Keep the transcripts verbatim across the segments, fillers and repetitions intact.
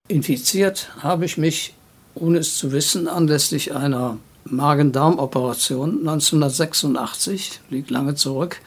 Infiziert habe ich mich, ohne es zu wissen, anlässlich einer Magen-Darm-Operation neunzehnhundertsechsundachtzig, liegt lange zurück,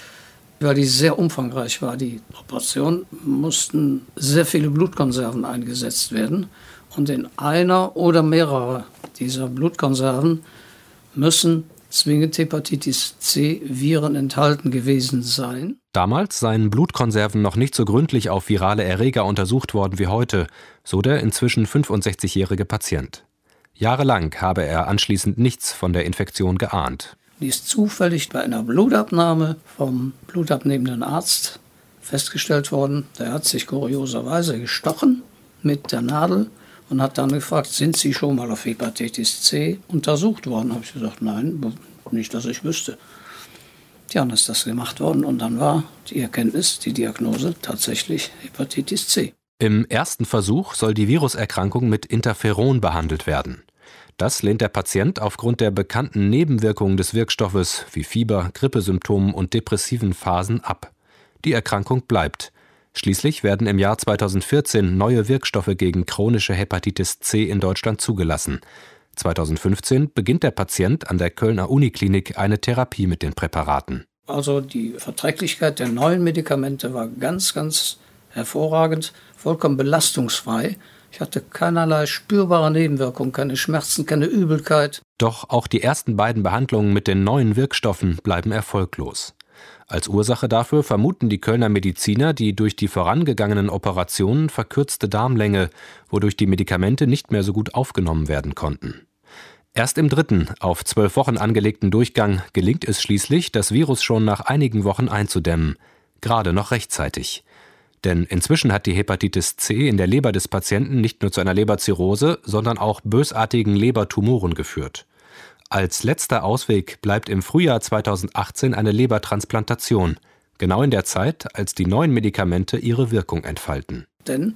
weil die sehr umfangreich war. Die Operation mussten sehr viele Blutkonserven eingesetzt werden und in einer oder mehrere dieser Blutkonserven müssen zwingend Hepatitis C-Viren enthalten gewesen sein. Damals seien Blutkonserven noch nicht so gründlich auf virale Erreger untersucht worden wie heute, so der inzwischen fünfundsechzigjährige Patient. Jahrelang habe er anschließend nichts von der Infektion geahnt. Die ist zufällig bei einer Blutabnahme vom blutabnehmenden Arzt festgestellt worden. Der hat sich kurioserweise gestochen mit der Nadel und hat dann gefragt, sind Sie schon mal auf Hepatitis C untersucht worden? Da habe ich gesagt, nein, nicht, dass ich wüsste. Tja, dann ist das gemacht worden und dann war die Erkenntnis, die Diagnose tatsächlich Hepatitis C. Im ersten Versuch soll die Viruserkrankung mit Interferon behandelt werden. Das lehnt der Patient aufgrund der bekannten Nebenwirkungen des Wirkstoffes wie Fieber, Grippesymptomen und depressiven Phasen ab. Die Erkrankung bleibt. Schließlich werden im Jahr zweitausendvierzehn neue Wirkstoffe gegen chronische Hepatitis C in Deutschland zugelassen. zweitausendfünfzehn beginnt der Patient an der Kölner Uniklinik eine Therapie mit den Präparaten. Also die Verträglichkeit der neuen Medikamente war ganz, ganz hervorragend, vollkommen belastungsfrei. Ich hatte keinerlei spürbare Nebenwirkungen, keine Schmerzen, keine Übelkeit. Doch auch die ersten beiden Behandlungen mit den neuen Wirkstoffen bleiben erfolglos. Als Ursache dafür vermuten die Kölner Mediziner die durch die vorangegangenen Operationen verkürzte Darmlänge, wodurch die Medikamente nicht mehr so gut aufgenommen werden konnten. Erst im dritten, auf zwölf Wochen angelegten Durchgang gelingt es schließlich, das Virus schon nach einigen Wochen einzudämmen. Gerade noch rechtzeitig. Denn inzwischen hat die Hepatitis C in der Leber des Patienten nicht nur zu einer Leberzirrhose, sondern auch bösartigen Lebertumoren geführt. Als letzter Ausweg bleibt im Frühjahr zweitausendachtzehn eine Lebertransplantation, genau in der Zeit, als die neuen Medikamente ihre Wirkung entfalten. Denn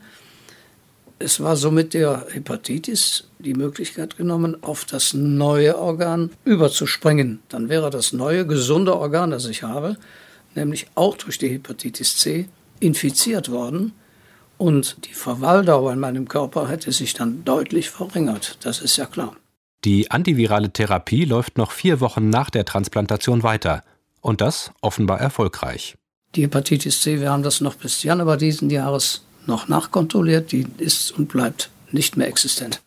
es war somit der Hepatitis die Möglichkeit genommen, auf das neue Organ überzuspringen. Dann wäre das neue, gesunde Organ, das ich habe, nämlich auch durch die Hepatitis C, infiziert worden und die Verweildauer in meinem Körper hätte sich dann deutlich verringert. Das ist ja klar. Die antivirale Therapie läuft noch vier Wochen nach der Transplantation weiter. Und das offenbar erfolgreich. Die Hepatitis C, wir haben das noch bis Januar diesen Jahres noch nachkontrolliert, die ist und bleibt nicht mehr existent.